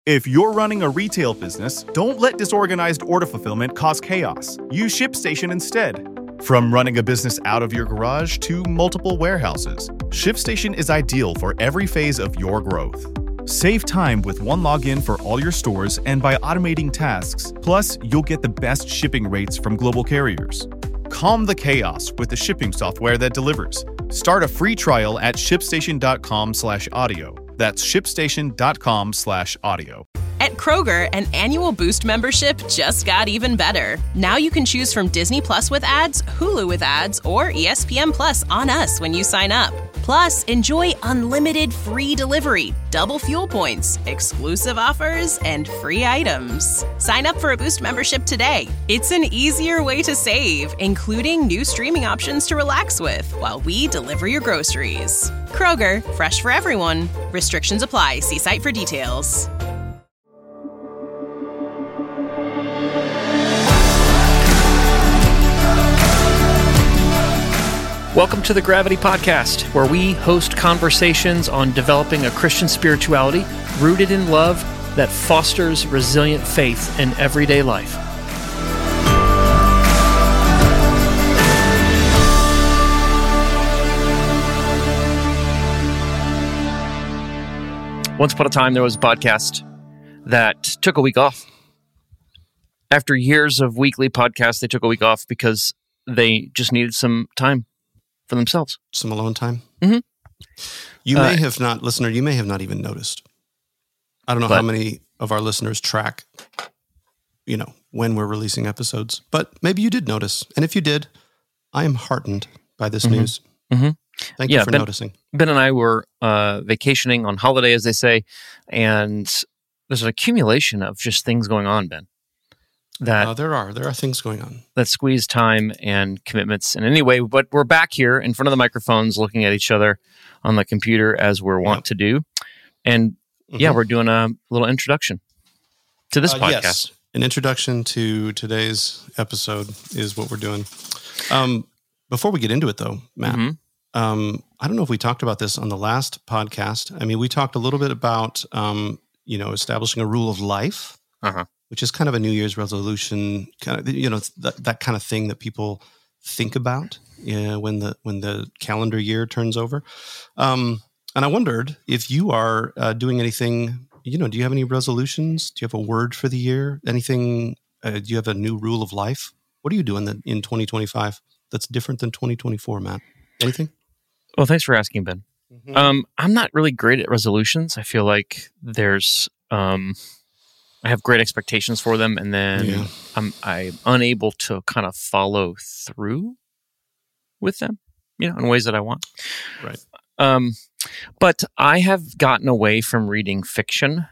If you're running a retail business, don't let disorganized order fulfillment cause chaos. Use ShipStation instead. From running a business out of your garage to multiple warehouses, ShipStation is ideal for every phase of your growth. Save time with one login for all your stores and by automating tasks. Plus, you'll get the best shipping rates from global carriers. Calm the chaos with the shipping software that delivers. Start a free trial at shipstation.com/audio. That's shipstation.com/audio. At Kroger, an annual Boost membership just got even better. Now you can choose from Disney Plus with ads, Hulu with ads, or ESPN Plus on us when you sign up. Plus, enjoy unlimited free delivery, double fuel points, exclusive offers, and free items. Sign up for a Boost membership today. It's an easier way to save, including new streaming options to relax with while we deliver your groceries. Kroger, fresh for everyone. Restrictions apply. See site for details. Welcome to the Gravity Podcast, where we host conversations on developing a Christian spirituality rooted in love that fosters resilient faith in everyday life. Once upon a time, there was a podcast that took a week off. After years of weekly podcasts, they took a week off because they just needed some time for themselves. Some alone time? Mm-hmm. You may have not, listener, you may have not even noticed. I don't know how many of our listeners track, when we're releasing episodes, but maybe you did notice. And if you did, I am heartened by this news. Mm-hmm. Thank you for noticing. Ben and I were vacationing on holiday, as they say, and there's an accumulation of just things going on, Ben. There are things going on that squeeze time and commitments. And anyway, but we're back here in front of the microphones, looking at each other on the computer as we're wont to do. And we're doing a little introduction to this podcast. Yes, an introduction to today's episode is what we're doing. Before we get into it, though, Matt, I don't know if we talked about this on the last podcast. I mean, we talked a little bit about establishing a rule of life. Which is kind of a New Year's resolution, kind of that kind of thing that people think about when the calendar year turns over. And I wondered if you are doing anything. Do you have any resolutions? Do you have a word for the year? Anything? Do you have a new rule of life? What are you doing in 2025 that's different than 2024, Matt? Anything? Well, thanks for asking, Ben. I'm not really great at resolutions. I feel like there's I have great expectations for them, and then I'm unable to kind of follow through with them, in ways that I want. Right. But I have gotten away from reading fiction,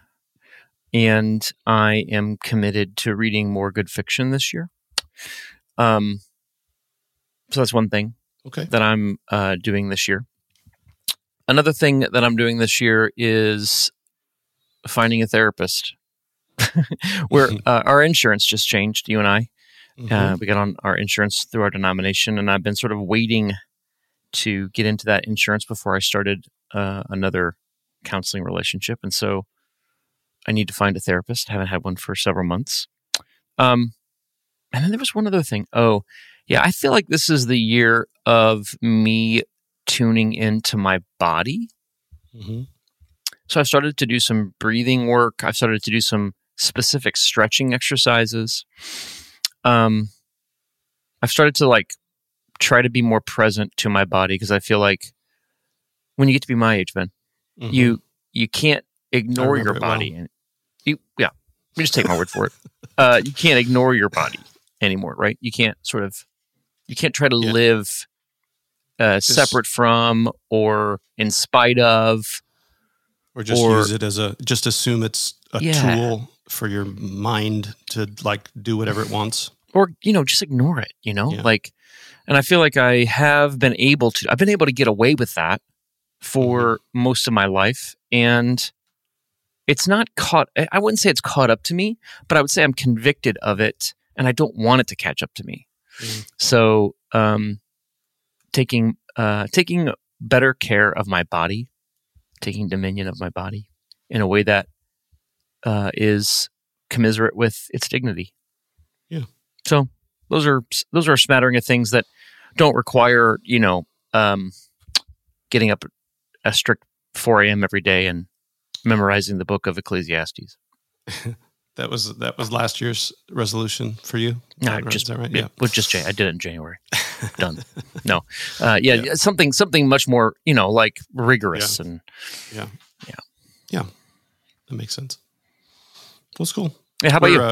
and I am committed to reading more good fiction this year. So that's one thing that I'm doing this year. Another thing that I'm doing this year is finding a therapist. Where our insurance just changed, you and I. We got on our insurance through our denomination, and I've been sort of waiting to get into that insurance before I started another counseling relationship. And so I need to find a therapist. I haven't had one for several months. And then there was one other thing. I feel like this is the year of me tuning into my body. So I've started to do some breathing work. I've started to do some specific stretching exercises. I've started to try to be more present to my body, because I feel like when you get to be my age, Ben, you can't ignore your body. Well. And let me just take my word for it. You can't ignore your body anymore, right? You can't try to live separate from or in spite of. Or use it as just assume it's a tool for your mind to do whatever it wants. Or, just ignore it, and I feel like I've been able to get away with that for most of my life. And it's not I wouldn't say it's caught up to me, but I would say I'm convicted of it, and I don't want it to catch up to me. So, taking better care of my body, taking dominion of my body in a way that is commiserate with its dignity. Yeah. So those are a smattering of things that don't require, getting up a strict 4 a.m. every day and memorizing the book of Ecclesiastes. That was last year's resolution for you? No, is that right? Yeah. I did it in January. Done. No. Something much more, like rigorous and Yeah. That makes sense. Well, it's cool. Yeah, how about you?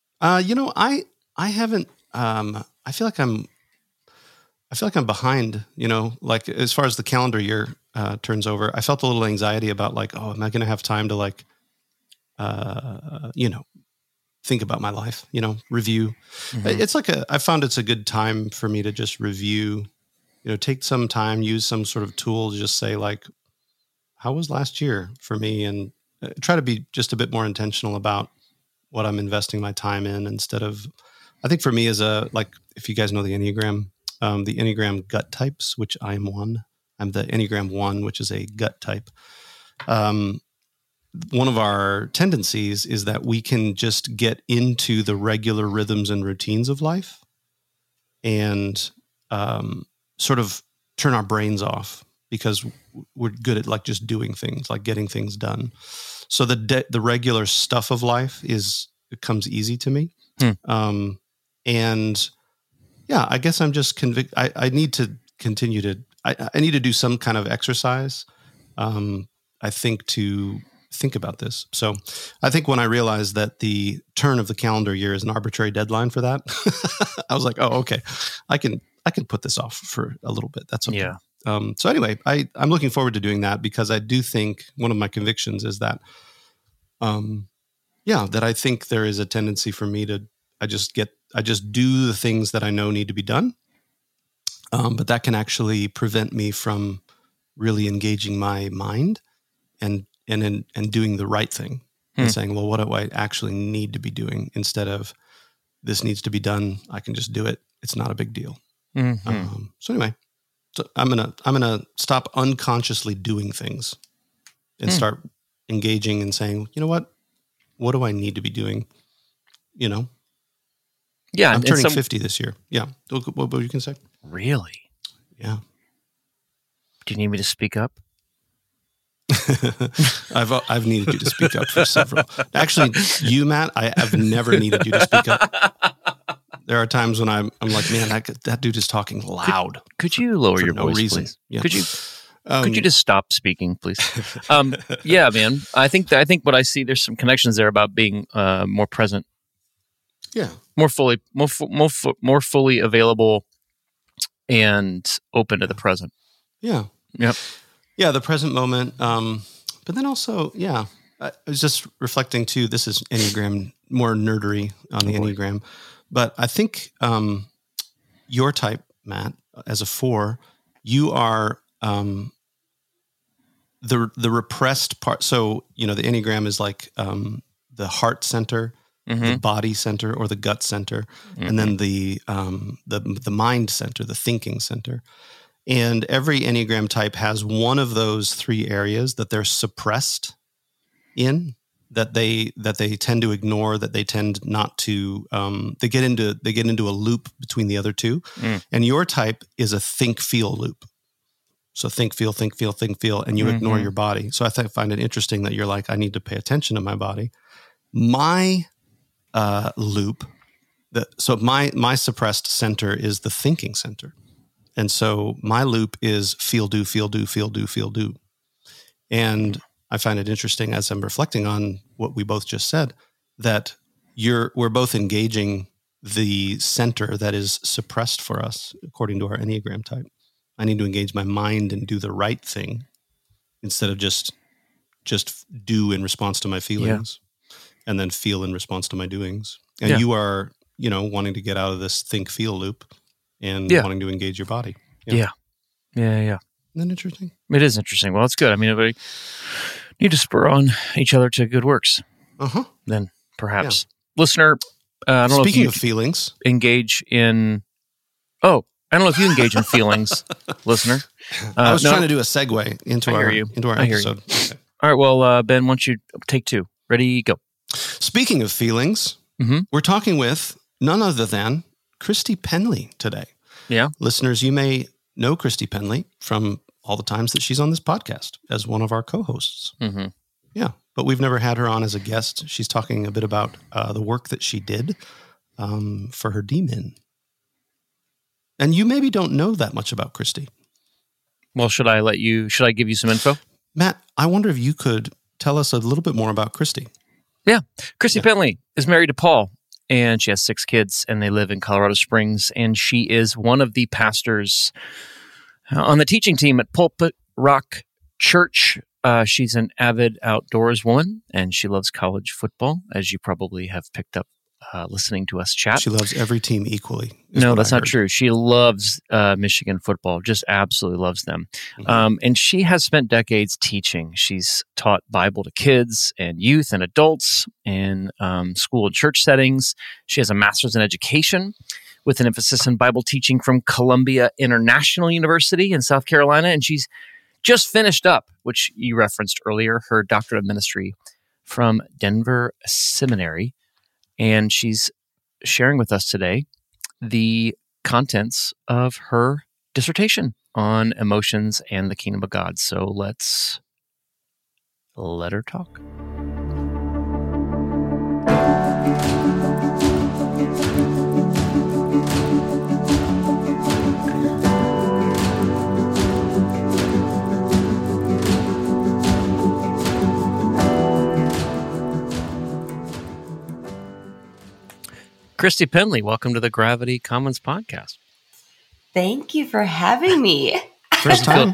I haven't. I feel like I'm behind. Like as far as the calendar year turns over, I felt a little anxiety about like, oh, am I going to have time to like, think about my life? Review. Mm-hmm. It's like I found it's a good time for me to just review. Take some time, use some sort of tool to just say like, how was last year for me, and try to be just a bit more intentional about what I'm investing my time in instead of, I think for me as if you guys know the Enneagram gut types, which I am one. I'm the Enneagram 1, which is a gut type. One of our tendencies is that we can just get into the regular rhythms and routines of life and sort of turn our brains off because we're good at like just doing things, like getting things done. So the regular stuff of life it comes easy to me. And yeah, I guess I'm just convinced. I need to continue to, I need to do some kind of exercise, I think, to think about this. So I think when I realized that the turn of the calendar year is an arbitrary deadline for that, I was like, oh, okay, I can put this off for a little bit. That's okay. Yeah. So anyway, I'm looking forward to doing that because I do think one of my convictions is that, that I think there is a tendency for me to, I just do the things that I know need to be done. But that can actually prevent me from really engaging my mind and doing the right thing and saying, well, what do I actually need to be doing instead of this needs to be done. I can just do it. It's not a big deal. Mm-hmm. So anyway, I'm gonna stop unconsciously doing things and start engaging and saying, you know what do I need to be doing? Yeah, I'm turning 50 this year. Yeah. What were you going to say? Really? Yeah. Do you need me to speak up? I've needed you to speak up for several. Actually, you, Matt, I've never needed you to speak up. There are times when I'm like, man, that dude is talking loud. Could you lower your voice, reason. please? Yeah. Could you just stop speaking, please? Yeah, man. I think what I see, there's some connections there about being more present. Yeah. More fully available and open to the present. Yeah. Yep. Yeah, the present moment. But then also, I was just reflecting too, this is Enneagram, more nerdery on the Enneagram. But I think your type, Matt, as a 4, you are the repressed part. So, the Enneagram is like the heart center, the body center, or the gut center, and then the mind center, the thinking center. And every Enneagram type has one of those 3 areas that they're suppressed in, that they tend to ignore, that they tend not to. They get into a loop between the other 2. And your type is a think-feel loop. So think, feel, and you ignore your body. So I find it interesting that you're like, I need to pay attention to my body. My loop, my suppressed center is the thinking center. And so my loop is feel, do. And I find it interesting as I'm reflecting on what we both just said, that we're both engaging the center that is suppressed for us according to our Enneagram type. I need to engage my mind and do the right thing instead of just do in response to my feelings and then feel in response to my doings. And you are, wanting to get out of this think, feel loop and wanting to engage your body. Yeah. Isn't that interesting? It is interesting. Well, it's good. I mean, we need to spur on each other to good works. Then perhaps. Listener, I don't know if you... Speaking of feelings. Engage in... Oh, I don't know if you engage in feelings, listener. I was trying to do a segue into our episode. Okay. All right, well, Ben, why don't you take 2? Ready, go. Speaking of feelings, we're talking with none other than Christy Penley today. Yeah. Listeners, you may know Christy Penley from all the times that she's on this podcast as one of our co-hosts. Mm-hmm. Yeah, but we've never had her on as a guest. She's talking a bit about the work that she did for her DMin. And you maybe don't know that much about Christy. Well, should I give you some info? Matt, I wonder if you could tell us a little bit more about Christy. Yeah. Christy Penley is married to Paul, and she has 6 kids, and they live in Colorado Springs. And she is one of the pastors on the teaching team at Pulpit Rock Church. She's an avid outdoors woman, and she loves college football, as you probably have picked up listening to us chat. She loves every team equally. No, that's not true. She loves Michigan football, just absolutely loves them. And she has spent decades teaching. She's taught Bible to kids and youth and adults in school and church settings. She has a master's in education with an emphasis in Bible teaching from Columbia International University in South Carolina. And she's just finished up, which you referenced earlier, her doctorate of ministry from Denver Seminary. And she's sharing with us today the contents of her dissertation on emotions and the kingdom of God. So let's let her talk. Christy Penley, welcome to the Gravity Commons podcast. Thank you for having me. First time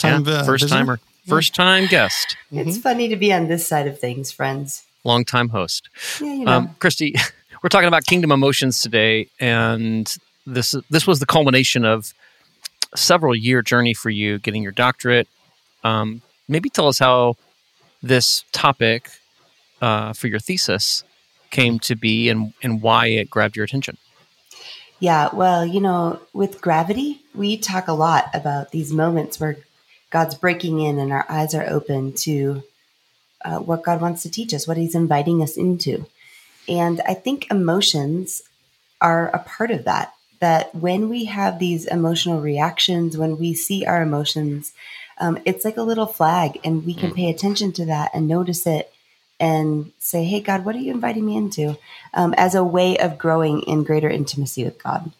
guest. It's funny to be on this side of things, friends. Long time host. Yeah, you know. Christy, we're talking about kingdom emotions today, and this was the culmination of a several-year journey for you getting your doctorate. Maybe tell us how this topic for your thesis came to be and why it grabbed your attention. Yeah, well, with Gravity, we talk a lot about these moments where God's breaking in and our eyes are open to what God wants to teach us, what he's inviting us into. And I think emotions are a part of that when we have these emotional reactions, when we see our emotions, it's like a little flag, and we can pay attention to that and notice it and say, hey, God, what are you inviting me into? As a way of growing in greater intimacy with God.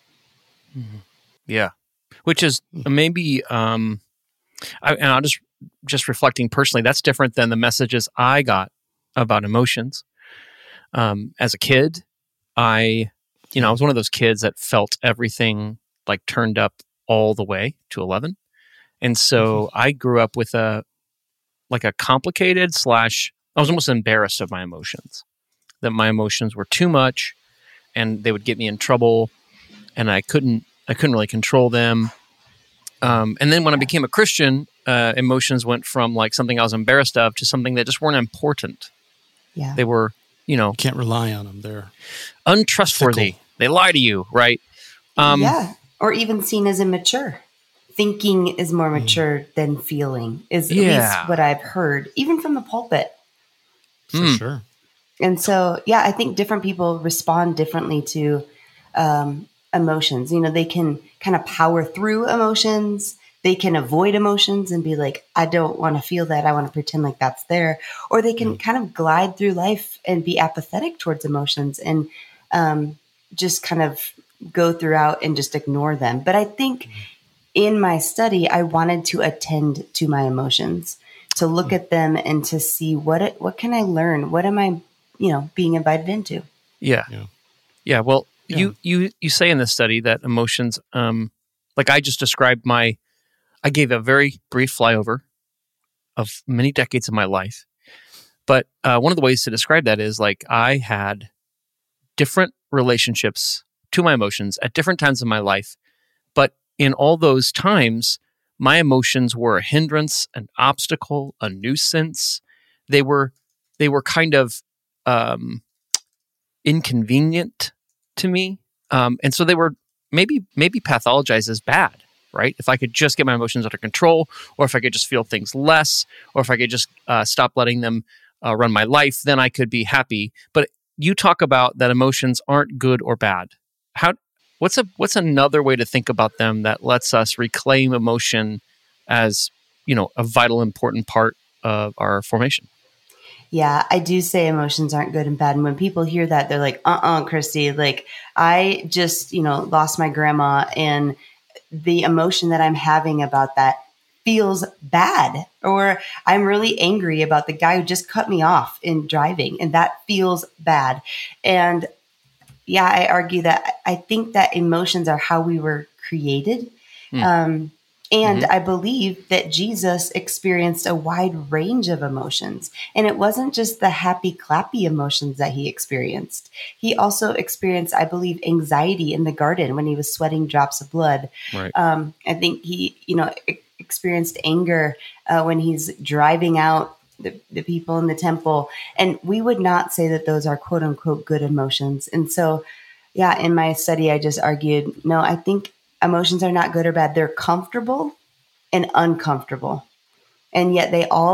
Yeah. Which is maybe, and I'll just reflecting personally, that's different than the messages I got about emotions. As a kid, I was one of those kids that felt everything like turned up all the way to 11. And so I grew up with a complicated / I was almost embarrassed of my emotions, that my emotions were too much and they would get me in trouble and I couldn't really control them. And then when I became a Christian, emotions went from like something I was embarrassed of to something that just weren't important. Yeah. They were, can't rely on them. They're untrustworthy. Fickle. They lie to you, right? Or even seen as immature. Thinking is more mature than feeling is at least what I've heard, even from the pulpit. For sure. And so, I think different people respond differently to emotions. They can kind of power through emotions. They can avoid emotions and be like, I don't want to feel that. I want to pretend like that's there. Or they can kind of glide through life and be apathetic towards emotions and just kind of go throughout and just ignore them. But I think in my study, I wanted to attend to my emotions, to look at them and to see what can I learn? What am I, being invited into? Yeah. Well, you say in this study that emotions, like I just described I gave a very brief flyover of many decades of my life. But one of the ways to describe that is like I had different relationships to my emotions at different times in my life. But in all those times, my emotions were a hindrance, an obstacle, a nuisance. They were kind of inconvenient to me, and so they were maybe pathologized as bad, right? If I could just get my emotions under control, or if I could just feel things less, or if I could just stop letting them run my life, then I could be happy. But you talk about that emotions aren't good or bad. What's another way to think about them that lets us reclaim emotion as, a vital, important part of our formation? Yeah, I do say emotions aren't good and bad. And when people hear that, they're like, Christy, like I just, lost my grandma, and the emotion that I'm having about that feels bad. Or I'm really angry about the guy who just cut me off in driving, and that feels bad. And yeah, I argue that I think that emotions are how we were created. And I believe that Jesus experienced a wide range of emotions. And it wasn't just the happy, clappy emotions that he experienced. He also experienced, I believe, anxiety in the garden when he was sweating drops of blood. Right. I think he, experienced anger when he's driving out the people in the temple. And we would not say that those are quote unquote good emotions. And so, yeah, in my study, I just argued, no, I think emotions are not good or bad. They're comfortable and uncomfortable. And yet they all...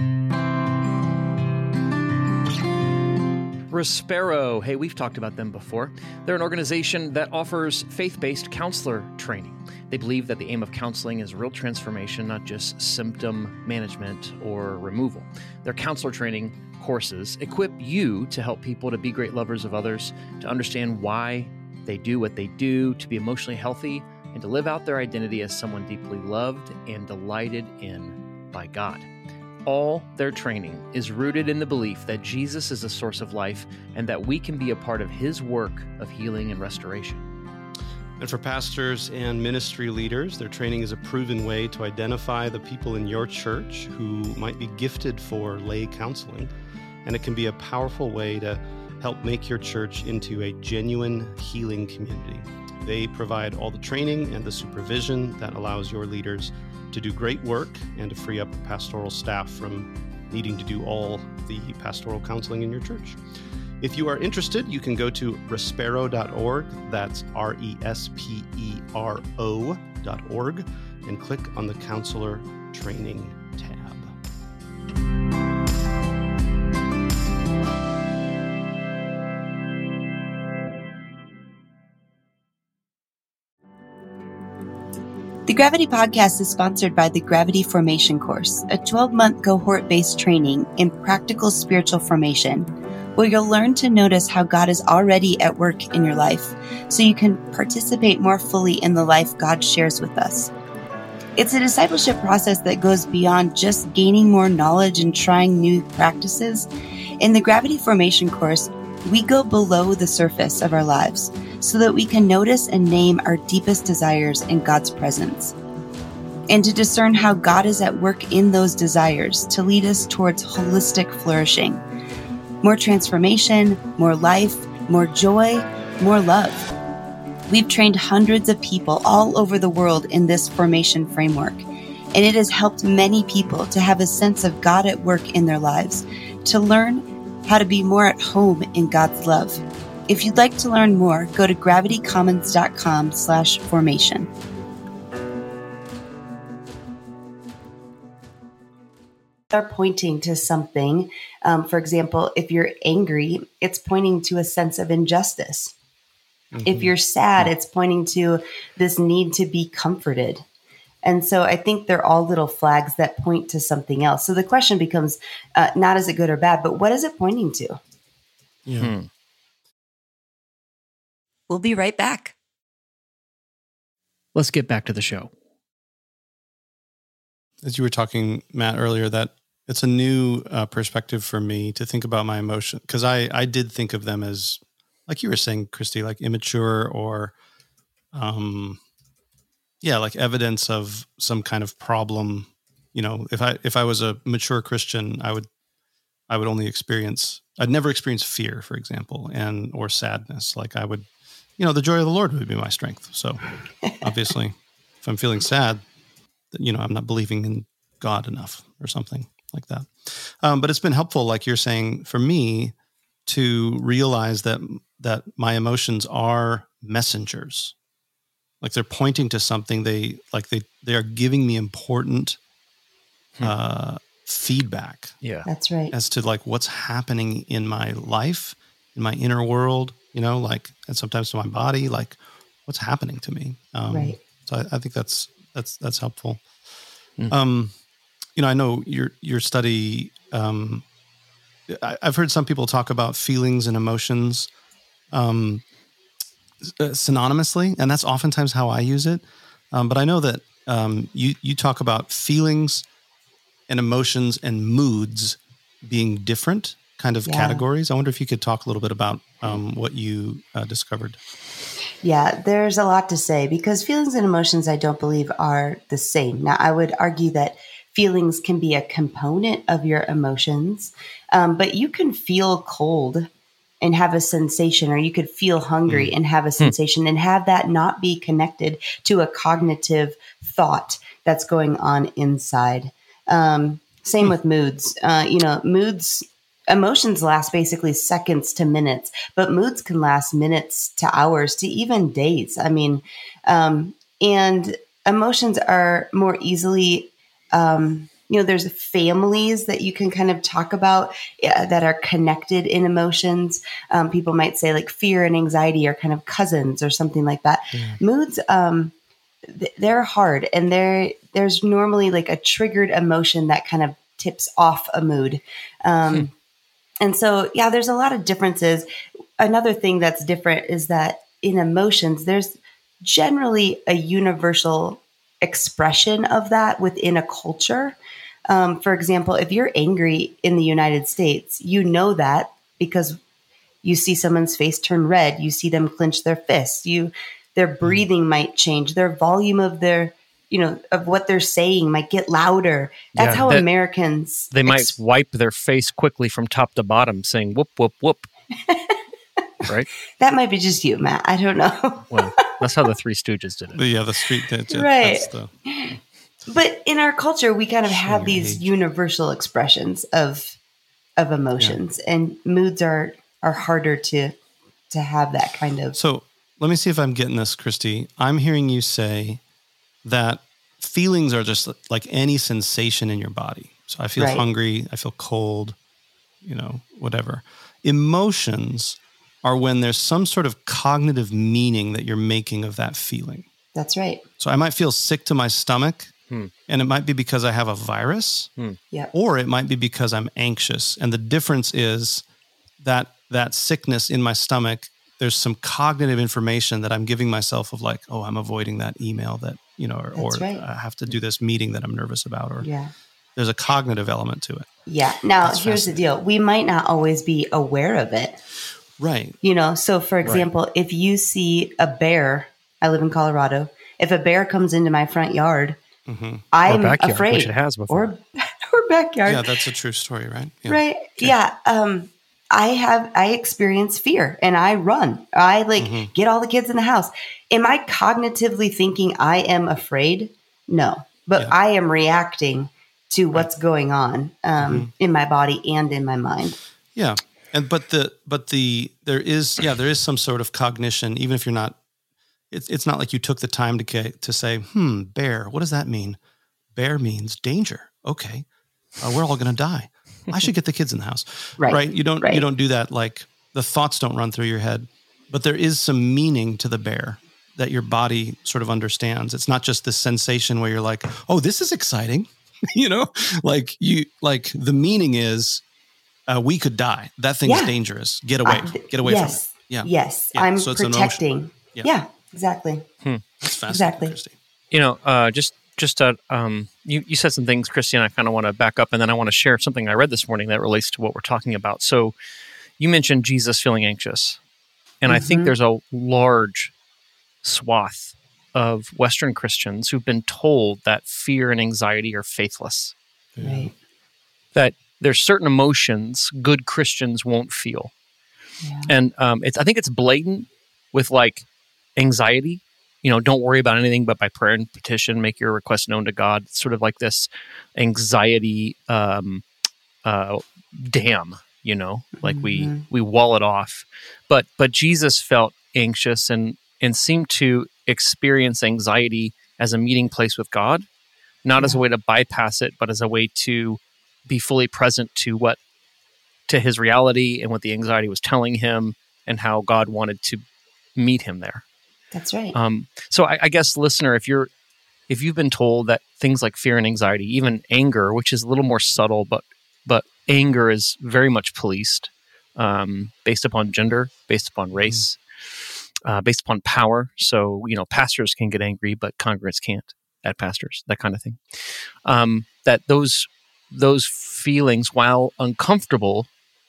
Respero. Hey, we've talked about them before. They're an organization that offers faith-based counselor training. They believe that the aim of counseling is real transformation, not just symptom management or removal. Their counselor training courses equip you to help people to be great lovers of others, to understand why they do what they do, to be emotionally healthy, and to live out their identity as someone deeply loved and delighted in by God. All their training is rooted in the belief that Jesus is the source of life and that we can be a part of his work of healing and restoration. And for pastors and ministry leaders, their training is a proven way to identify the people in your church who might be gifted for lay counseling. And it can be a powerful way to help make your church into a genuine healing community. They provide all the training and the supervision that allows your leaders to do great work and to free up pastoral staff from needing to do all the pastoral counseling in your church. If you are interested, you can go to respero.org, that's RESPERO.org, and click on the Counselor Training tab. The Gravity Podcast is sponsored by the Gravity Formation Course, a 12-month cohort-based training in practical spiritual formation, where you'll learn to notice how God is already at work in your life, so you can participate more fully in the life God shares with us. It's a discipleship process that goes beyond just gaining more knowledge and trying new practices. In the Gravity Formation Course, we go below the surface of our lives so that we can notice and name our deepest desires in God's presence, and to discern how God is at work in those desires to lead us towards holistic flourishing. More transformation, more life, more joy, more love. We've trained hundreds of people all over the world in this formation framework, and it has helped many people to have a sense of God at work in their lives, to learn how to be more at home in God's love. If you'd like to learn more, go to gravitycommons.com/formation. Are pointing to something. For example, if you're angry, it's pointing to a sense of injustice. Mm-hmm. If you're sad, it's pointing to this need to be comforted. And so I think they're all little flags that point to something else. So the question becomes not is it good or bad, but what is it pointing to? Yeah. We'll be right back. Let's get back to the show. As you were talking, Matt, earlier, that it's a new perspective for me to think about my emotion, because I did think of them as, like you were saying, Christy, like immature or, like evidence of some kind of problem. You know, if I was a mature Christian, I'd never experience fear, for example, or sadness. Like I would, the joy of the Lord would be my strength. So obviously, if I'm feeling sad, I'm not believing in God enough or something like that. But it's been helpful, like you're saying, for me to realize that my emotions are messengers. Like they're pointing to something. They are giving me important feedback. Yeah. That's right. As to like what's happening in my life, in my inner world, like, and sometimes to my body, like what's happening to me. Right. So I think that's helpful. Mm. I know your study, I've heard some people talk about feelings and emotions synonymously, and that's oftentimes how I use it. But I know that you talk about feelings and emotions and moods being different kind of categories. I wonder if you could talk a little bit about what you discovered. Yeah, there's a lot to say because feelings and emotions, I don't believe, are the same. Now, I would argue that feelings can be a component of your emotions, but you can feel cold and have a sensation, or you could feel hungry and have a sensation and have that not be connected to a cognitive thought that's going on inside. Same with moods. Emotions last basically seconds to minutes, but moods can last minutes to hours to even days. I mean, and emotions are more easily, there's families that you can kind of talk about that are connected in emotions. People might say like fear and anxiety are kind of cousins or something like that. Yeah. Moods, they're hard, and there's normally like a triggered emotion that kind of tips off a mood. And so, there's a lot of differences. Another thing that's different is that in emotions, there's generally a universal expression of that within a culture. For example, if you're angry in the United States, you know that because you see someone's face turn red, you see them clench their fists, their breathing might change, their volume of of what they're saying might get louder. That's how Americans... They might wipe their face quickly from top to bottom saying, whoop, whoop, whoop. Right? That might be just you, Matt. I don't know. Well, that's how the Three Stooges did it. Yeah, the street did. Right. But in our culture, we kind of have these universal expressions of emotions, and moods are harder to have that kind of... So let me see if I'm getting this, Christy. I'm hearing you say that feelings are just like any sensation in your body. So I feel hungry, I feel cold, whatever. Emotions are when there's some sort of cognitive meaning that you're making of that feeling. That's right. So I might feel sick to my stomach, and it might be because I have a virus, or it might be because I'm anxious. And the difference is that sickness in my stomach, there's some cognitive information that I'm giving myself of like, oh, I'm avoiding that email that, or I have to do this meeting that I'm nervous about, or there's a cognitive element to it. Yeah. Now, here's the deal. We might not always be aware of it. Right. So for example, if you see a bear, I live in Colorado, if a bear comes into my front yard, I'm afraid. Which it has before. Or backyard. Yeah, that's a true story, right? Yeah. Right. Okay. Yeah. I experience fear and I run. I get all the kids in the house. Am I cognitively thinking I am afraid? No, but I am reacting to what's going on in my body and in my mind. Yeah. But there is some sort of cognition, even if you're not, it's not like you took the time to say, bear, what does that mean? Bear means danger. Okay. We're all going to die. I should get the kids in the house. Right? You don't do that. Like the thoughts don't run through your head, but there is some meaning to the bear that your body sort of understands. It's not just this sensation where you're like, oh, this is exciting. The meaning is we could die. That thing's dangerous. Get away. Get away from it. Yeah. Yes. Yeah. I'm so protecting. Yeah, exactly. That's fascinating. Exactly. You said some things, Christy, and I kind of want to back up, and then I want to share something I read this morning that relates to what we're talking about. So you mentioned Jesus feeling anxious, and I think there's a large swath of Western Christians who've been told that fear and anxiety are faithless. Right. That there's certain emotions good Christians won't feel. Yeah. And I think it's blatant with like anxiety. Don't worry about anything but by prayer and petition, make your request known to God. It's sort of like this anxiety dam, like we wall it off. But Jesus felt anxious and seemed to experience anxiety as a meeting place with God, not as a way to bypass it, but as a way to be fully present to his reality and what the anxiety was telling him and how God wanted to meet him there. That's right. So I guess, listener, if you've been told that things like fear and anxiety, even anger, which is a little more subtle, but anger is very much policed, based upon gender, based upon race, based upon power. So, pastors can get angry, but congregants can't at pastors, that kind of thing. That those feelings, while uncomfortable,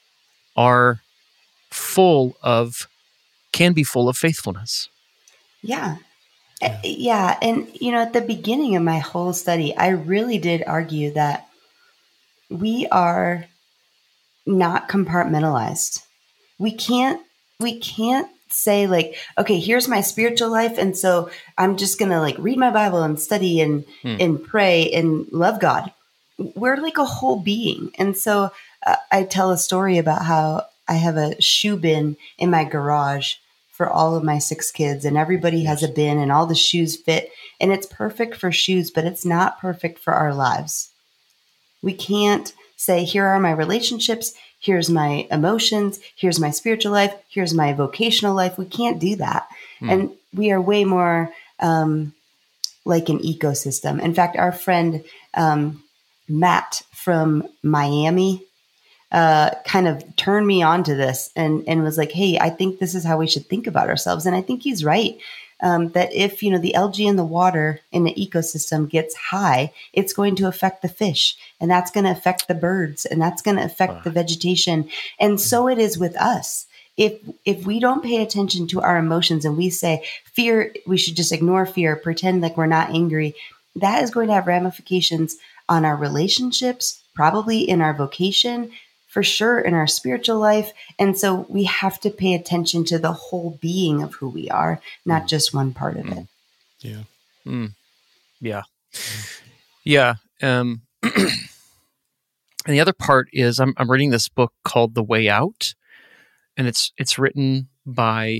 can be full of faithfulness. Yeah. Yeah. And, at the beginning of my whole study, I really did argue that we are not compartmentalized. We can't say like, okay, here's my spiritual life. And so I'm just going to like read my Bible and study and pray and love God. We're like a whole being. And so I tell a story about how I have a shoe bin in my garage for all of my 6 kids, and everybody has a bin and all the shoes fit, and it's perfect for shoes, but it's not perfect for our lives. We can't say, here are my relationships, here's my emotions, here's my spiritual life, here's my vocational life. We can't do that. And we are way more like an ecosystem. In fact, our friend Matt from Miami kind of turned me on to this and was like, hey, I think this is how we should think about ourselves. And I think he's right. That if, the algae in the water in the ecosystem gets high, it's going to affect the fish, and that's going to affect the birds, and that's going to affect the vegetation. And so it is with us. If we don't pay attention to our emotions and we say fear, we should just ignore fear, pretend like we're not angry, that is going to have ramifications on our relationships, probably in our vocation, for sure in our spiritual life. And so we have to pay attention to the whole being of who we are, not just one part of it. Yeah. Yeah. Yeah. And the other part is I'm reading this book called The Way Out, and it's written by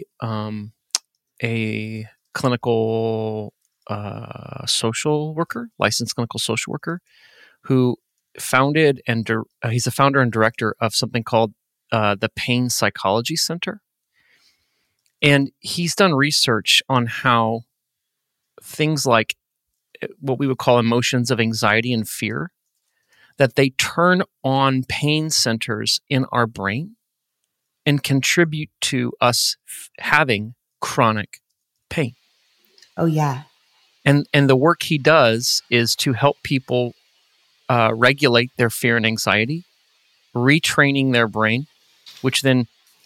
a clinical social worker, licensed clinical social worker, who founded and he's the founder and director of something called the Pain Psychology Center. And he's done research on how things like what we would call emotions of anxiety and fear, that they turn on pain centers in our brain and contribute to us having chronic pain. Oh, yeah. And the work he does is to help people regulate their fear and anxiety, retraining their brain, which then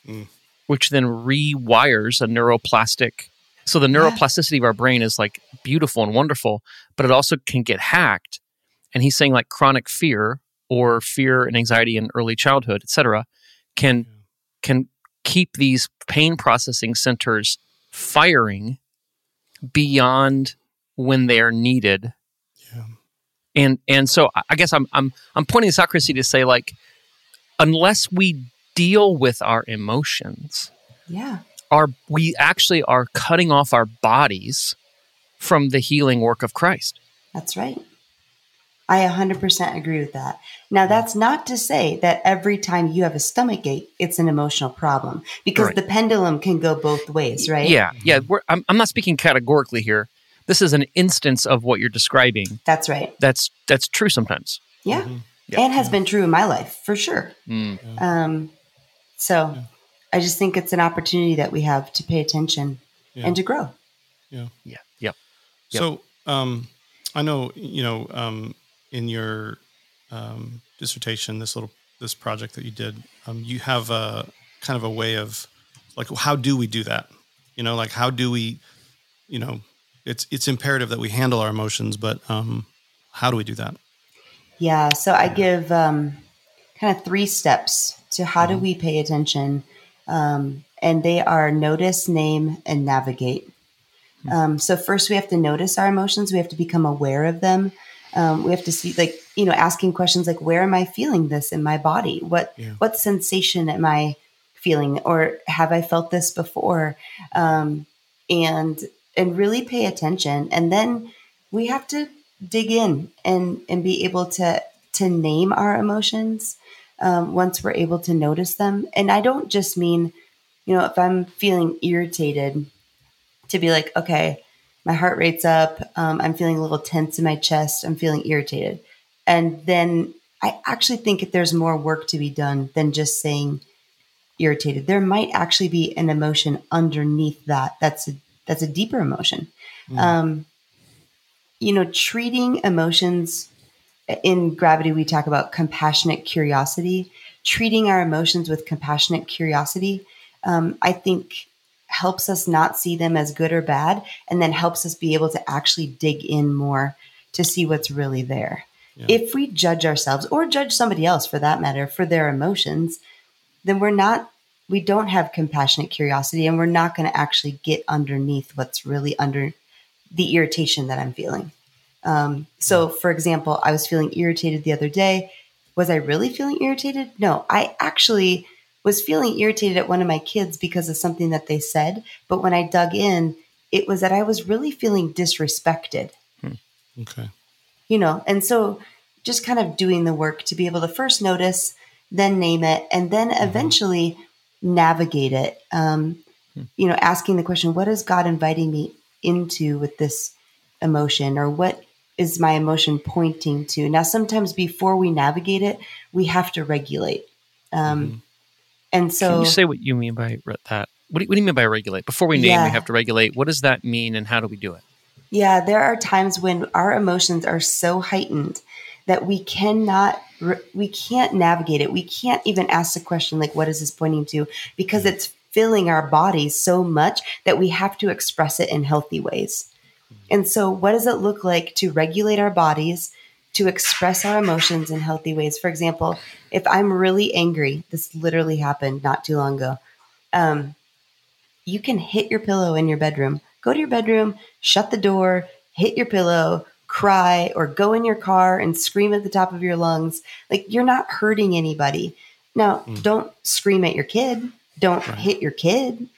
rewires a neuroplastic. So the neuroplasticity of our brain is like beautiful and wonderful, but it also can get hacked. And he's saying like chronic fear or fear and anxiety in early childhood, et cetera, can keep these pain processing centers firing beyond when they're needed. And so I guess I'm pointing this out, Chrissy, to say like, unless we deal with our emotions, we actually are cutting off our bodies from the healing work of Christ. That's right. I 100% agree with that. Now, that's not to say that every time you have a stomach ache, it's an emotional problem, because the pendulum can go both ways, right? Yeah. I'm not speaking categorically here. This is an instance of what you're describing. That's right. That's true sometimes. Yeah. And has been true in my life, for sure. So I just think it's an opportunity that we have to pay attention and to grow. Yeah. So I know, in your dissertation, this project that you did, you have a kind of a way of like, how do we do that? Like how do we, it's imperative that we handle our emotions, but how do we do that? Yeah. So I give kind of 3 steps to how do we pay attention. And they are notice, name, and navigate. So first we have to notice our emotions. We have to become aware of them. We have to see, like, asking questions like, where am I feeling this in my body? What sensation am I feeling? Or have I felt this before? And really pay attention. And then we have to dig in and be able to to name our emotions once we're able to notice them. And I don't just mean, if I'm feeling irritated, to be like, okay, my heart rate's up. I'm feeling a little tense in my chest. I'm feeling irritated. And then I actually think there's more work to be done than just saying irritated. There might actually be an emotion underneath that. That's a deeper emotion. Treating emotions in Gravity, we talk about compassionate curiosity. Treating our emotions with compassionate curiosity, I think, helps us not see them as good or bad, and then helps us be able to actually dig in more to see what's really there. Yeah. If we judge ourselves or judge somebody else for that matter for their emotions, then we don't have compassionate curiosity, and we're not going to actually get underneath what's really under the irritation that I'm feeling. So for example, I was feeling irritated the other day. Was I really feeling irritated? No, I actually was feeling irritated at one of my kids because of something that they said. But when I dug in, it was that I was really feeling disrespected. Okay. And so just kind of doing the work to be able to first notice, then name it, and then eventually navigate it. Asking the question, what is God inviting me into with this emotion, or what is my emotion pointing to? Now, sometimes before we navigate it, we have to regulate. And so, can you say what you mean by that? What do you mean by regulate? Before we name, we have to regulate. What does that mean, and how do we do it? Yeah, there are times when our emotions are so heightened that we can't navigate it. We can't even ask the question, like, what is this pointing to? Because it's filling our bodies so much that we have to express it in healthy ways. And so what does it look like to regulate our bodies, to express our emotions in healthy ways? For example, if I'm really angry, this literally happened not too long ago. You can hit your pillow in your bedroom. Go to your bedroom, shut the door, hit your pillow, cry, or go in your car and scream at the top of your lungs. Like, you're not hurting anybody. Now, don't scream at your kid. Don't hit your kid.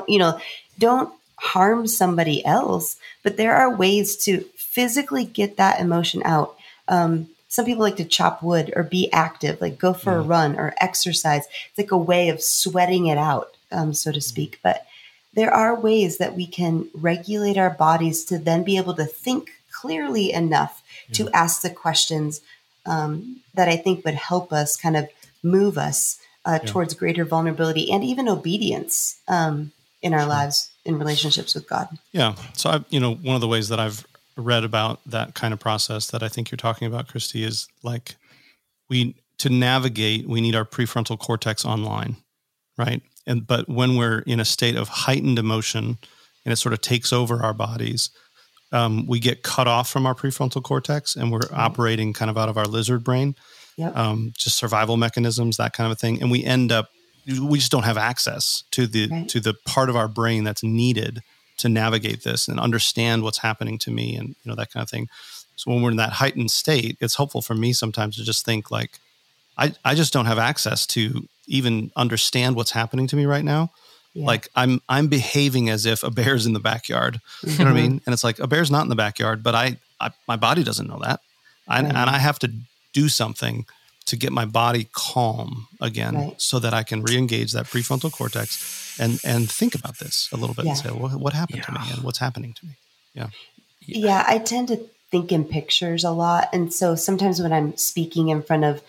Don't harm somebody else. But there are ways to physically get that emotion out. Some people like to chop wood or be active, like go for a run or exercise. It's like a way of sweating it out, so to speak. But there are ways that we can regulate our bodies to then be able to think clearly enough to ask the questions that I think would help us kind of move us towards greater vulnerability and even obedience in our lives, in relationships with God. Yeah. So, one of the ways that I've read about that kind of process that I think you're talking about, Christy, is like to navigate, we need our prefrontal cortex online, right? But when we're in a state of heightened emotion and it sort of takes over our bodies, we get cut off from our prefrontal cortex and we're operating kind of out of our lizard brain, just survival mechanisms, that kind of a thing. And we just don't have access to the part of our brain that's needed to navigate this and understand what's happening to me and, that kind of thing. So when we're in that heightened state, it's helpful for me sometimes to just think like, I just don't have access to even understand what's happening to me right now. Yeah. Like I'm behaving as if a bear's in the backyard. You know what I mean? And it's like, a bear's not in the backyard, but my body doesn't know that. And I have to do something to get my body calm again so that I can re-engage that prefrontal cortex and think about this a little bit and say, what happened to me and what's happening to me? Yeah. Yeah. I tend to think in pictures a lot. And so sometimes when I'm speaking in front of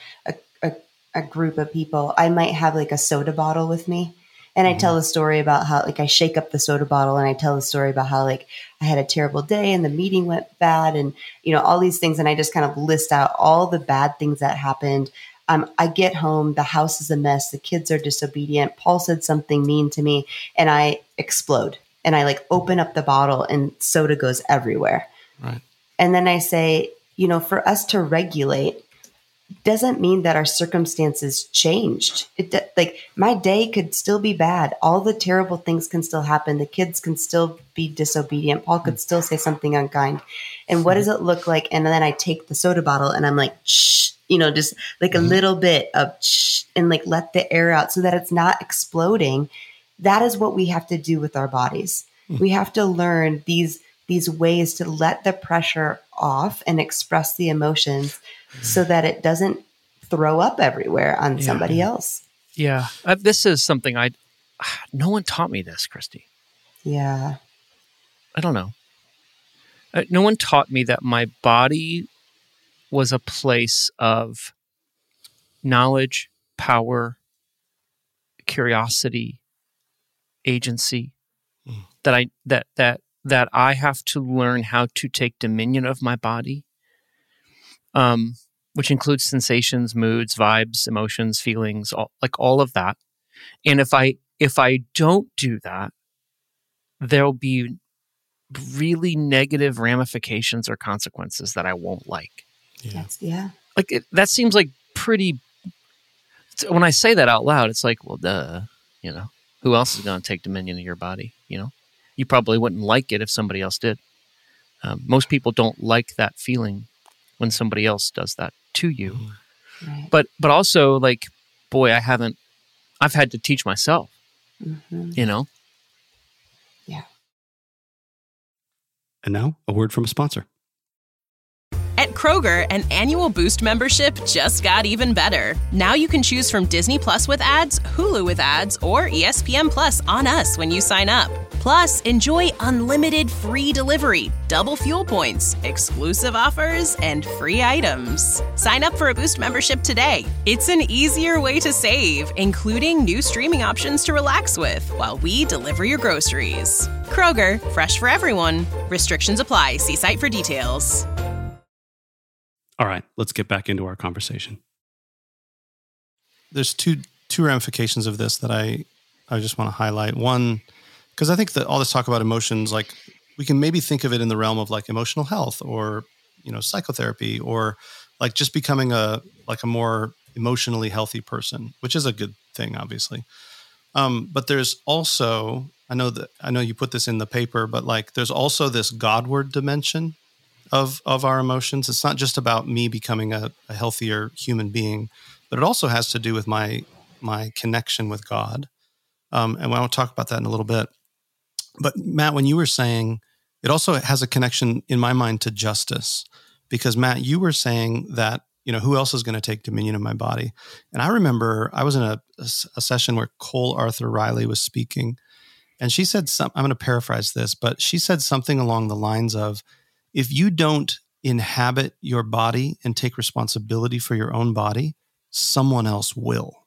a group of people, I might have like a soda bottle with me. And I tell a story about how, like, I shake up the soda bottle and I tell a story about how, like, I had a terrible day and the meeting went bad and, all these things. And I just kind of list out all the bad things that happened. I get home, the house is a mess. The kids are disobedient. Paul said something mean to me and I explode and I like open up the bottle and soda goes everywhere. Right. And then I say, for us to regulate, doesn't mean that our circumstances changed. Like, my day could still be bad. All the terrible things can still happen. The kids can still be disobedient. Paul could still say something unkind. And what does it look like? And then I take the soda bottle and I'm like, shh, just like a little bit of shh, and like let the air out so that it's not exploding. That is what we have to do with our bodies. We have to learn these ways to let the pressure off and express the emotions so that it doesn't throw up everywhere on somebody else. Yeah. This is something no one taught me this, Christy. Yeah. I don't know. No one taught me that my body was a place of knowledge, power, curiosity, agency. That I have to learn how to take dominion of my body, which includes sensations, moods, vibes, emotions, feelings, all of that. And if I don't do that, there'll be really negative ramifications or consequences that I won't like. Yeah. That seems like pretty. When I say that out loud, it's like, well, duh. Who else is going to take dominion of your body? You probably wouldn't like it if somebody else did. Most people don't like that feeling when somebody else does that to you. Right. But also, boy, I've had to teach myself. Yeah. And now, a word from a sponsor. At Kroger, an annual Boost membership just got even better. Now you can choose from Disney Plus with ads, Hulu with ads, or ESPN Plus on us when you sign up. Plus, enjoy unlimited free delivery, double fuel points, exclusive offers, and free items. Sign up for a Boost membership today. It's an easier way to save, including new streaming options to relax with while we deliver your groceries. Kroger, fresh for everyone. Restrictions apply. See site for details. All right, let's get back into our conversation. There's two ramifications of this that I just want to highlight. One, because I think that all this talk about emotions, we can maybe think of it in the realm of emotional health or, psychotherapy or just becoming a more emotionally healthy person, which is a good thing, obviously. But there's also, I know you put this in the paper, but there's also this Godward dimension of our emotions. It's not just about me becoming a healthier human being, but it also has to do with my connection with God. And I want to talk about that in a little bit. But Matt, when you were saying, it also has a connection in my mind to justice, because Matt, you were saying that, who else is going to take dominion of my body? And I remember I was in a session where Cole Arthur Riley was speaking, and she said I'm going to paraphrase this, but she said something along the lines of, if you don't inhabit your body and take responsibility for your own body, someone else will.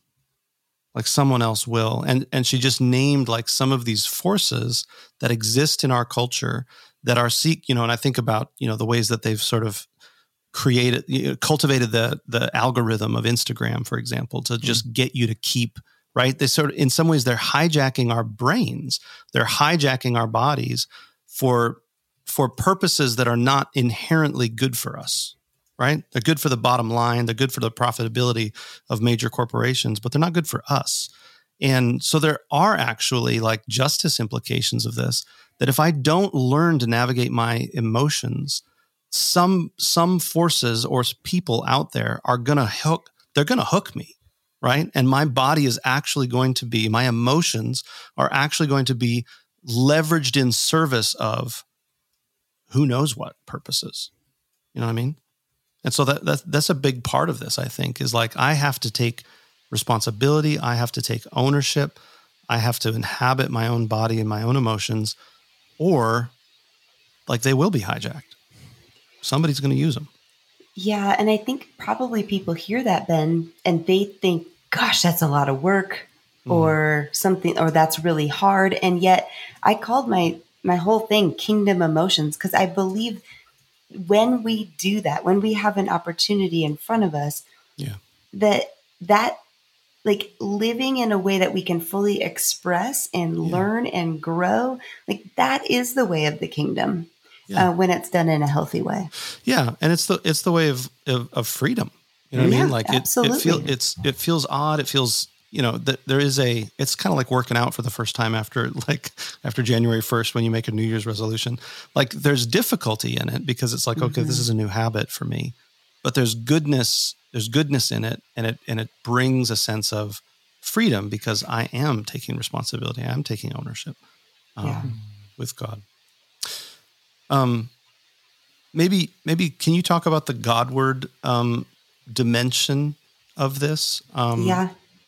Someone else will. And she just named some of these forces that exist in our culture that are and I think about, the ways that they've sort of cultivated the algorithm of Instagram, for example, to just get you to keep, right? They sort of, in some ways, they're hijacking our brains. They're hijacking our bodies for purposes that are not inherently good for us, right? They're good for the bottom line. They're good for the profitability of major corporations, but they're not good for us. And so there are actually justice implications of this, that if I don't learn to navigate my emotions, some forces or people out there are going to hook me, right? And my body is actually going to be, my emotions are actually going to be leveraged in service of who knows what purposes. You know what I mean? And so that's a big part of this, I think, is I have to take responsibility. I have to take ownership. I have to inhabit my own body and my own emotions, or they will be hijacked. Somebody's going to use them. Yeah. And I think probably people hear that, Ben, and they think, gosh, that's a lot of work or something, or that's really hard. And yet I called my whole thing Kingdom Emotions, because I believe when we do that, when we have an opportunity in front of us, that living in a way that we can fully express and learn and grow, that is the way of the kingdom when it's done in a healthy way. Yeah. And it's the way of freedom. You know what I mean? Absolutely. It feels odd. It feels, that there is it's kind of like working out for the first time after January 1st, when you make a New Year's resolution. There's difficulty in it because it's okay, this is a new habit for me, but there's goodness in it. And it brings a sense of freedom because I am taking responsibility. I am taking ownership with God. Maybe can you talk about the Godward dimension of this? Yeah.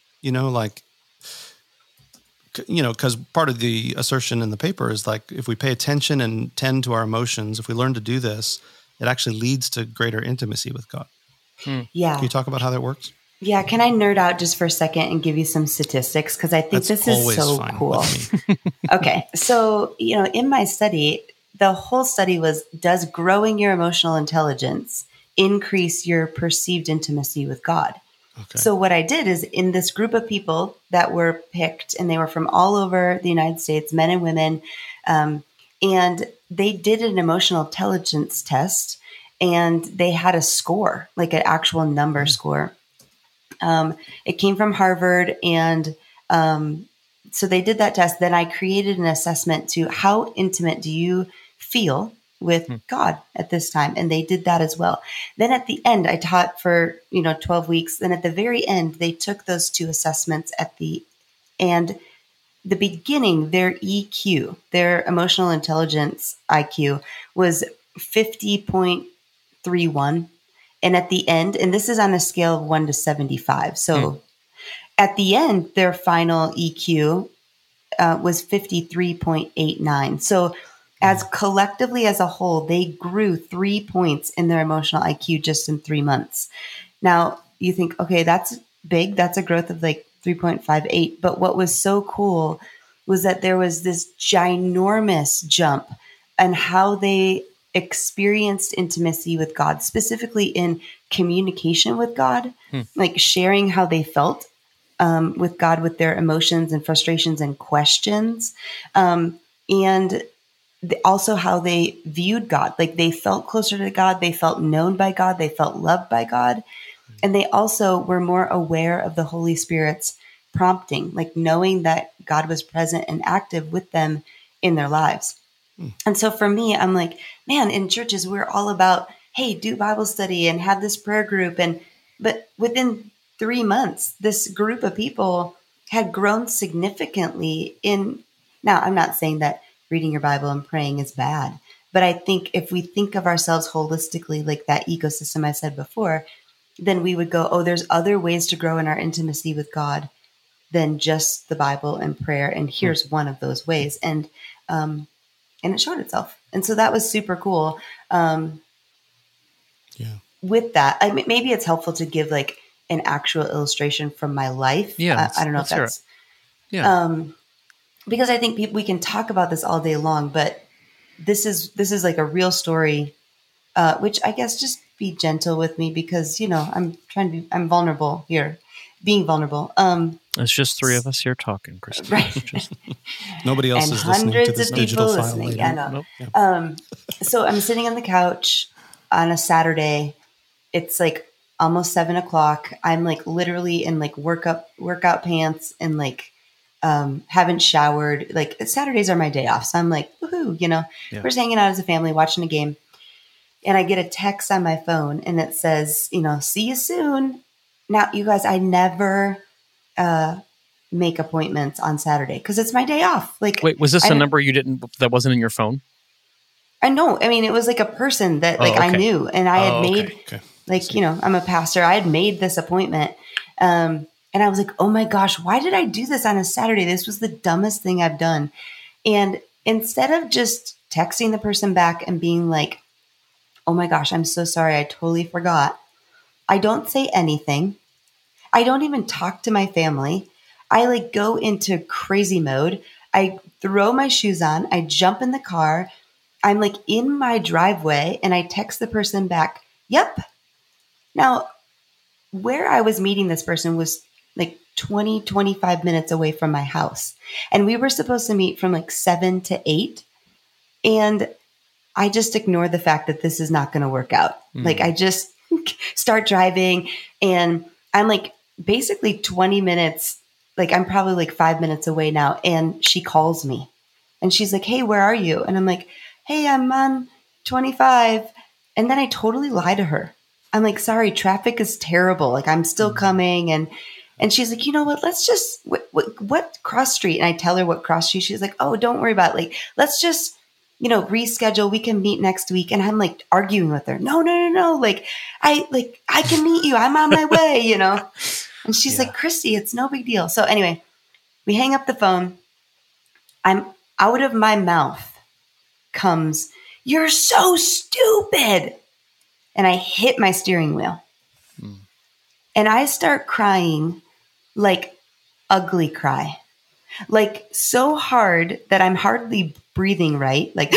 Because part of the assertion in the paper is like, if we pay attention and tend to our emotions, if we learn to do this, it actually leads to greater intimacy with God. Yeah. Can you talk about how that works? Yeah. Can I nerd out just for a second and give you some statistics? Because I think this is so cool. Okay. So, in my study, the whole study was, does growing your emotional intelligence increase your perceived intimacy with God? Okay. So what I did is, in this group of people that were picked, and they were from all over the United States, men and women, and they did an emotional intelligence test, and they had a score, like an actual number score. It came from Harvard, and so they did that test. Then I created an assessment to how intimate do you feel with God at this time. And they did that as well. Then at the end, I taught for, 12 weeks. Then at the very end, they took those two assessments and the beginning, their EQ, their emotional intelligence IQ was 50.31. And at the end, and this is on a scale of 1 to 75. So at the end, their final EQ was 53.89. So as collectively as a whole, they grew 3 points in their emotional IQ just in 3 months. Now you think, okay, that's big. That's a growth of like 3.58. But what was so cool was that there was this ginormous jump in how they experienced intimacy with God, specifically in communication with God, like sharing how they felt with God, with their emotions and frustrations and questions. And also how they viewed God. Like they felt closer to God. They felt known by God. They felt loved by God. And they also were more aware of the Holy Spirit's prompting, like knowing that God was present and active with them in their lives. And so for me, I'm like, man, in churches, we're all about, hey, do Bible study and have this prayer group. But within 3 months, this group of people had grown significantly now I'm not saying that reading your Bible and praying is bad, but I think if we think of ourselves holistically, like that ecosystem I said before, then we would go, oh, there's other ways to grow in our intimacy with God than just the Bible and prayer. And here's one of those ways. And it showed itself. And so that was super cool. With that, maybe it's helpful to give like an actual illustration from my life. Yeah. I don't know if that's, because I think we can talk about this all day long, but this is like a real story, which I guess just be gentle with me because, I'm I'm vulnerable here, being vulnerable. It's just 3 of us here talking, Christy. Right. Nobody else is listening to this digital file later. I know. Nope. Yeah. So I'm sitting on the couch on a Saturday. It's like almost 7:00. I'm like literally in like workout pants and like haven't showered. Like Saturdays are my day off. So I'm like, woohoo, we're just hanging out as a family, watching a game. And I get a text on my phone and it says, see you soon. Now, you guys, I never make appointments on Saturday because it's my day off. Like, wait, was this a number that wasn't in your phone? I know. I mean, it was like a person that I knew, and I had made I'm a pastor. I had made this appointment. And I was like, oh my gosh, why did I do this on a Saturday? This was the dumbest thing I've done. And instead of just texting the person back and being like, oh my gosh, I'm so sorry, I totally forgot, I don't say anything. I don't even talk to my family. I like go into crazy mode. I throw my shoes on. I jump in the car. I'm like in my driveway and I text the person back, yep. Now, where I was meeting this person was like 25 minutes away from my house. And we were supposed to meet from like 7 to 8. And I just ignored the fact that this is not going to work out. Like I just start driving and I'm like basically 20 minutes, like I'm probably like 5 minutes away now. And she calls me and she's like, hey, where are you? And I'm like, hey, I'm on 25. And then I totally lie to her. I'm like, sorry, traffic is terrible. Like I'm still coming. And she's like, you know what, let's just, what cross street? And I tell her what cross street. She's like, oh, don't worry about it. Like, let's just reschedule. We can meet next week. And I'm like arguing with her. No. Like, I can meet you. I'm on my way, And she's like, Christy, it's no big deal. So anyway, we hang up the phone. I'm out of my mouth comes, "You're so stupid." And I hit my steering wheel. And I start crying, like ugly cry, like so hard that I'm hardly breathing right. Like,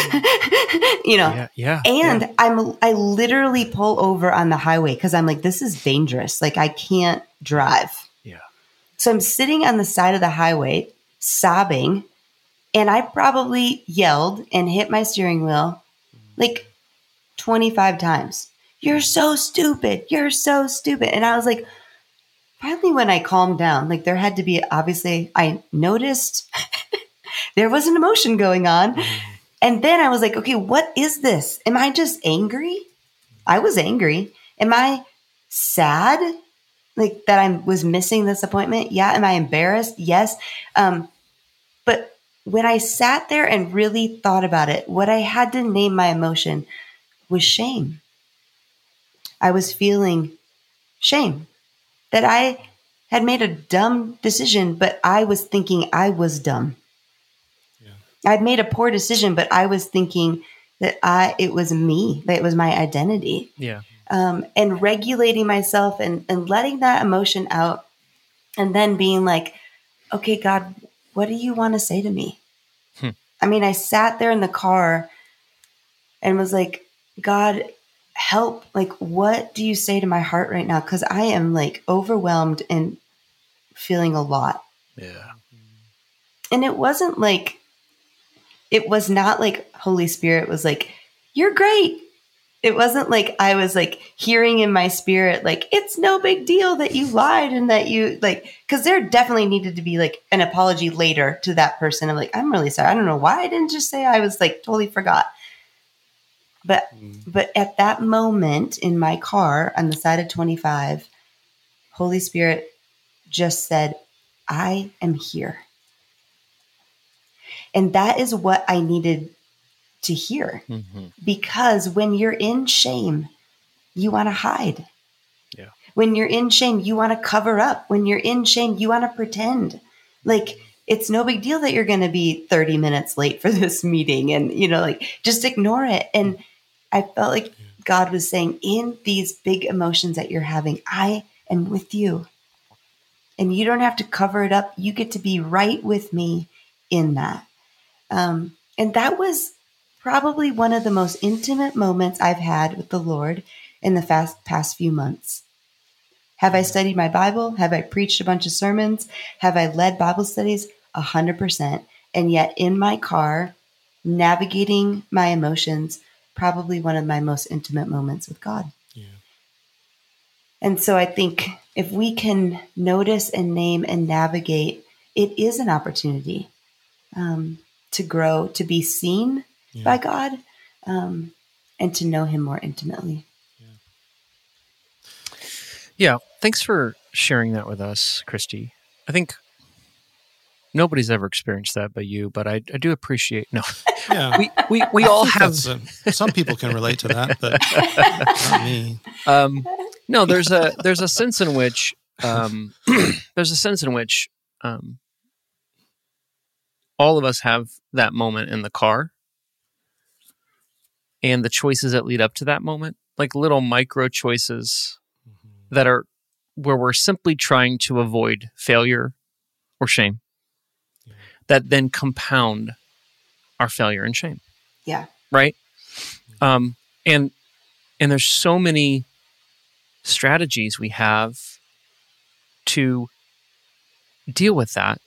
And I literally pull over on the highway because I'm like, this is dangerous. Like, I can't drive. Yeah. So I'm sitting on the side of the highway sobbing, and I probably yelled and hit my steering wheel like 25 times. "You're so stupid. You're so stupid." And I was like, finally, when I calmed down, like there had to be, obviously, I noticed there was an emotion going on. And then I was like, okay, what is this? Am I just angry? I was angry. Am I sad? Like that I was missing this appointment? Yeah. Am I embarrassed? Yes. But when I sat there and really thought about it, what I had to name my emotion was shame. I was feeling shame that I had made a dumb decision, but I was thinking I was dumb. Yeah. I'd made a poor decision, but I was thinking that it was me, that it was my identity. Yeah. And regulating myself and letting that emotion out, and then being like, okay, God, what do you want to say to me? I mean, I sat there in the car and was like, God, help. Like, what do you say to my heart right now? Because I am like overwhelmed and feeling a lot. Yeah. And it was not like Holy Spirit was like, "You're great." It wasn't like I was like hearing in my spirit, like, it's no big deal that you lied and that you like, because there definitely needed to be like an apology later to that person. I'm like, I'm really sorry. I don't know why I didn't just say I was like totally forgot. But at that moment in my car on the side of 25, Holy Spirit just said, "I am here." And that is what I needed to hear. Because when you're in shame, you want to hide. Yeah. When you're in shame, you want to cover up. When you're in shame, you want to pretend. Like, it's no big deal that you're going to be 30 minutes late for this meeting, and, like, just ignore it. And I felt like God was saying, in these big emotions that you're having, I am with you. And you don't have to cover it up. You get to be right with me in that. And that was probably one of the most intimate moments I've had with the Lord in the past few months. Have I studied my Bible? Have I preached a bunch of sermons? Have I led Bible studies? 100%. And yet in my car, navigating my emotions, probably one of my most intimate moments with God. Yeah. And so I think if we can notice and name and navigate, it is an opportunity to grow, to be seen by God, and to know Him more intimately. Yeah. Thanks for sharing that with us, Christy. I think nobody's ever experienced that but you, but I do appreciate. No, yeah, we all have. Some people can relate to that, but not me. No, there's a sense in which all of us have that moment in the car, and the choices that lead up to that moment, like little micro choices that are where we're simply trying to avoid failure or shame, that then compound our failure and shame. Yeah. Right. And there's so many strategies we have to deal with that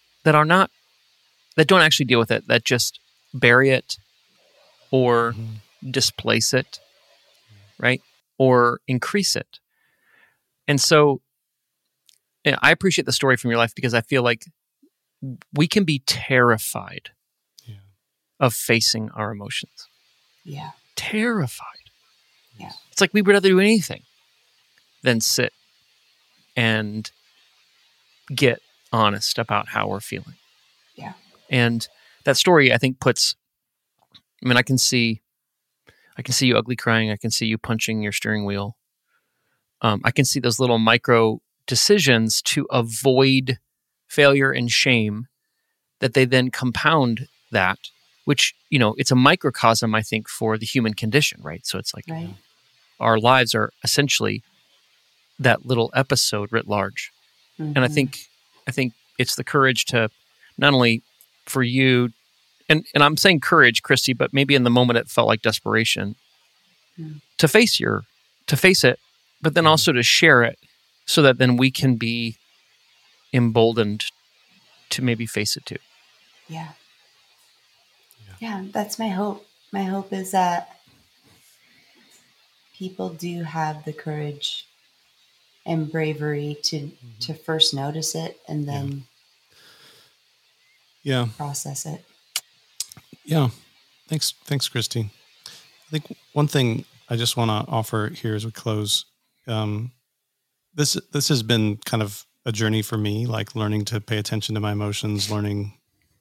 that don't actually deal with it, that just bury it or displace it, right? Or increase it. And so I appreciate the story from your life, because I feel like we can be terrified of facing our emotions. Yeah. Terrified. Yeah. It's like we would rather do anything than sit and get honest about how we're feeling. Yeah. And that story, I think, puts I mean, I can see you ugly crying. I can see you punching your steering wheel. I can see those little micro decisions to avoid failure and shame that they then compound that, which, it's a microcosm, I think, for the human condition, right? So it's like our lives are essentially that little episode writ large. Mm-hmm. And I think it's the courage to not only for you, and I'm saying courage, Christy, but maybe in the moment it felt like desperation to face it, but then also to share it so that then we can be emboldened to maybe face it too. Yeah, that's my hope. My hope is that people do have the courage and bravery to first notice it and then process it. Yeah. Thanks, Christy. I think one thing I just want to offer here as we close, this has been kind of a journey for me, like learning to pay attention to my emotions, learning,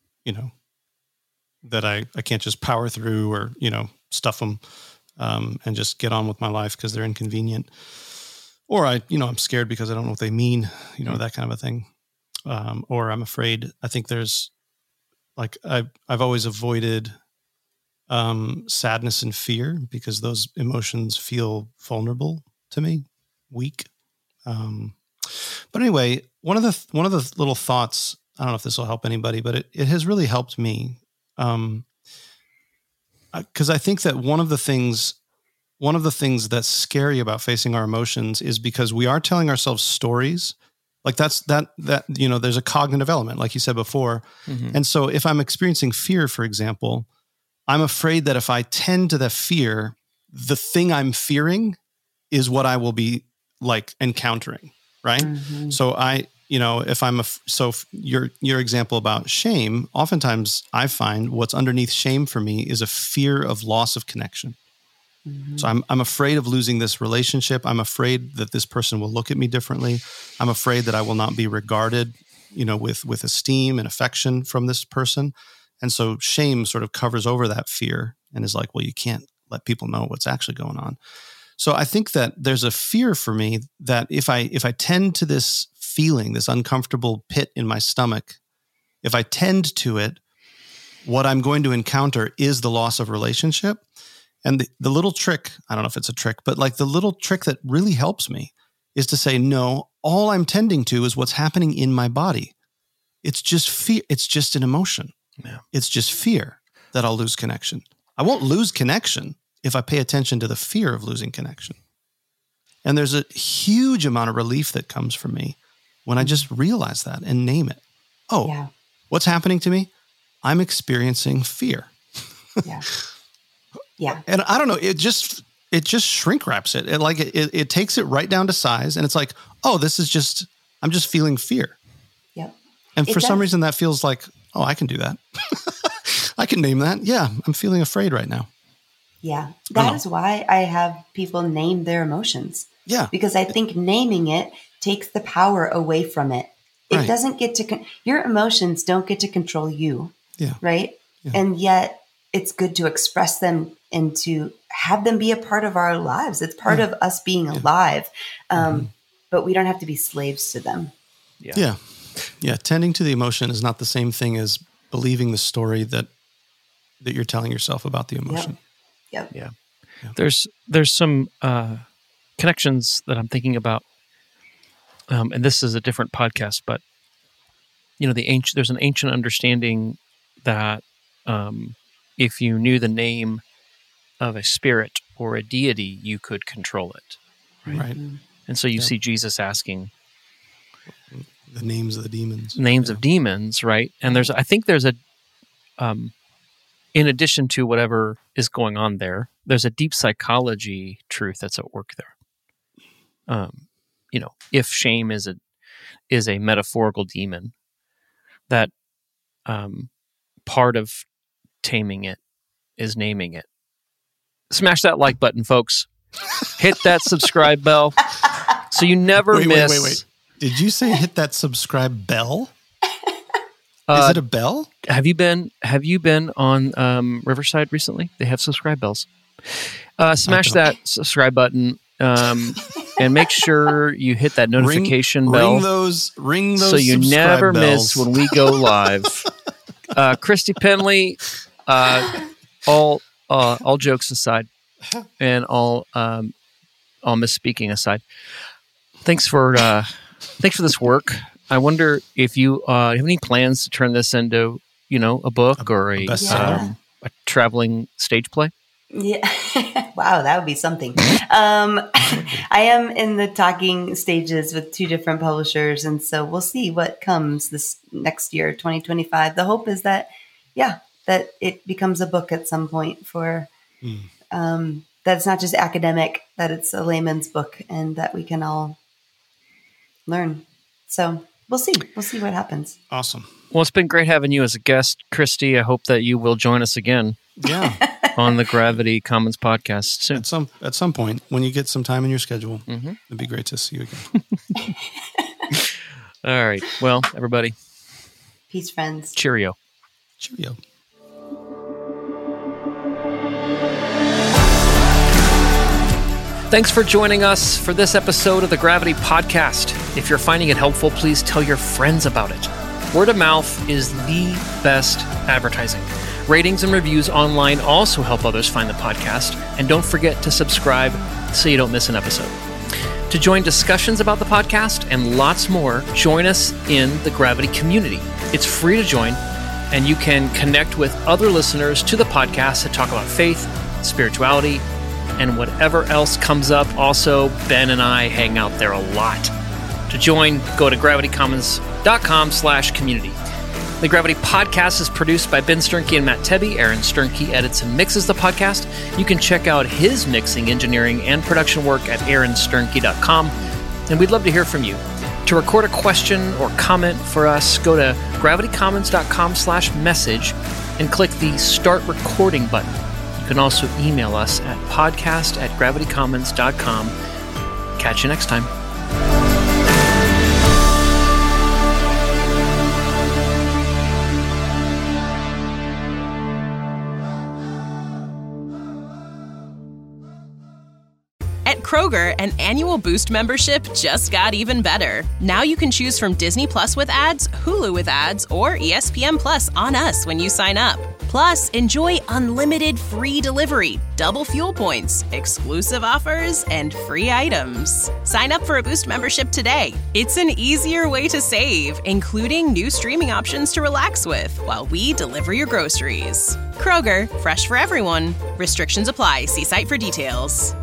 that I can't just power through or, stuff them and just get on with my life because they're inconvenient. Or I'm scared because I don't know what they mean, that kind of a thing. Or I'm afraid. I think there's like, I've always avoided sadness and fear because those emotions feel vulnerable to me, weak. But anyway, one of the little thoughts, I don't know if this will help anybody, but it has really helped me. Because I think that one of the things that's scary about facing our emotions is because we are telling ourselves stories. Like there's a cognitive element, like you said before. Mm-hmm. And so if I'm experiencing fear, for example, I'm afraid that if I tend to the fear, the thing I'm fearing is what I will be like encountering. Right. Mm-hmm. So if your example about shame, oftentimes I find what's underneath shame for me is a fear of loss of connection. Mm-hmm. So I'm afraid of losing this relationship. I'm afraid that this person will look at me differently. I'm afraid that I will not be regarded, with esteem and affection from this person. And so shame sort of covers over that fear and is like, well, you can't let people know what's actually going on. So I think that there's a fear for me that if I tend to this feeling, this uncomfortable pit in my stomach, if I tend to it, what I'm going to encounter is the loss of relationship. And the little trick, I don't know if it's a trick, but like the little trick that really helps me is to say, no, all I'm tending to is what's happening in my body. It's just fear. It's just an emotion. Yeah. It's just fear that I'll lose connection. I won't lose connection if I pay attention to the fear of losing connection. And there's a huge amount of relief that comes from me when I just realize that and name it. Oh, What's happening to me? I'm experiencing fear. Yeah. And I don't know, it just shrink wraps it. It takes it right down to size and it's like, oh, I'm just feeling fear. Yep. And for some reason that feels like, oh, I can do that. I can name that. Yeah, I'm feeling afraid right now. Yeah. That is why I have people name their emotions. Yeah. Because I think naming it takes the power away from it. It doesn't get to, your emotions don't get to control you. Yeah. Right. Yeah. And yet it's good to express them and to have them be a part of our lives. It's part of us being alive. But we don't have to be slaves to them. Yeah. Yeah. Tending to the emotion is not the same thing as believing the story that you're telling yourself about the emotion. Yep. Yeah. There's some connections that I'm thinking about. And this is a different podcast, but there's an ancient understanding that if you knew the name of a spirit or a deity, you could control it. Right. And so you see Jesus asking the names of the demons. Names of demons, right? And I think there's a in addition to whatever is going on there, there's a deep psychology truth that's at work there. If shame is a metaphorical demon, that part of taming it is naming it. Smash that like button, folks. Hit that subscribe bell so you never miss. Wait. Did you say hit that subscribe bell? Is it a bell? Have you been on Riverside recently? They have subscribe bells. Smash that subscribe button and make sure you hit that notification bell. Ring those so you never bells. miss when we go live. Christy Penley, all jokes aside, and all misspeaking aside, thanks for this work. I wonder if you have any plans to turn this into, a book or a traveling stage play. Yeah. Wow, that would be something. I am in the talking stages with 2 different publishers, and so we'll see what comes this next year, 2025. The hope is that it becomes a book at some point for that's not just academic, that it's a layman's book and that we can all learn. So we'll see. We'll see what happens. Awesome. Well, it's been great having you as a guest, Christy. I hope that you will join us again. Yeah. On the Gravity Commons podcast soon. At some point, when you get some time in your schedule, it'd be great to see you again. All right. Well, everybody. Peace, friends. Cheerio. Cheerio. Thanks for joining us for this episode of the Gravity Podcast. If you're finding it helpful, please tell your friends about it. Word of mouth is the best advertising. Ratings and reviews online also help others find the podcast. And don't forget to subscribe so you don't miss an episode. To join discussions about the podcast and lots more, join us in the Gravity community. It's free to join, and you can connect with other listeners to the podcast to talk about faith, spirituality, and whatever else comes up. Also, Ben and I hang out there a lot. To join, go to gravitycommons.com/community. The Gravity Podcast is produced by Ben Sternke and Matt Tebbe. Aaron Sternke edits and mixes the podcast. You can check out his mixing, engineering, and production work at aaronsternke.com. And we'd love to hear from you. To record a question or comment for us, go to gravitycommons.com/message and click the Start Recording button. You can also email us at podcast@gravitycommons.com. Catch you next time. At Kroger, an annual Boost membership just got even better. Now you can choose from Disney Plus with ads, Hulu with ads, or ESPN Plus on us when you sign up. Plus, enjoy unlimited free delivery, double fuel points, exclusive offers, and free items. Sign up for a Boost membership today. It's an easier way to save, including new streaming options to relax with while we deliver your groceries. Kroger, fresh for everyone. Restrictions apply. See site for details.